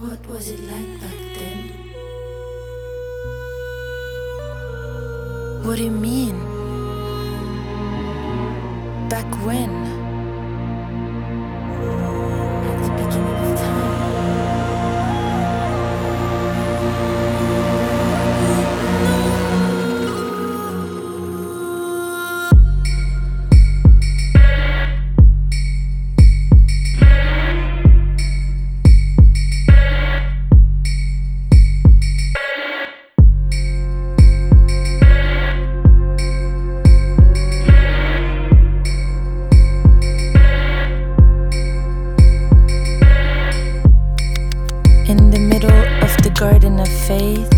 What was it like back then? What do you mean? Back when? At the beginning of time. In the middle of the garden of faith,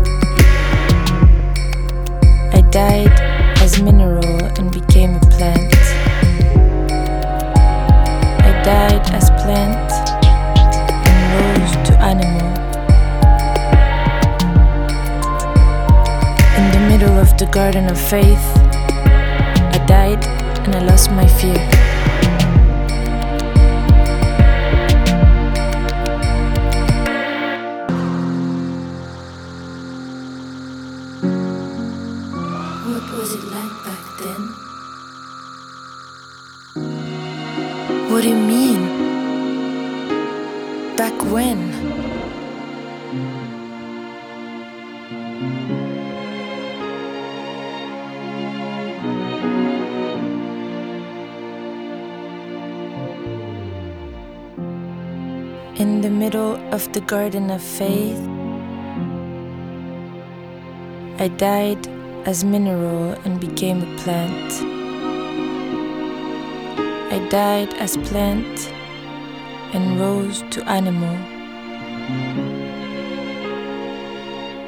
I died as mineral and became a plant. I died as plant and rose to animal. In the middle of the garden of faith, I died and I lost my fear. What was it like back then? What do you mean? Back when? In the middle of the garden of faith, I died as mineral and became a plant. I died as plant and rose to animal.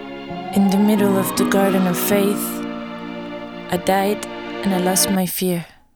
In the middle of the garden of faith, I died and I lost my fear.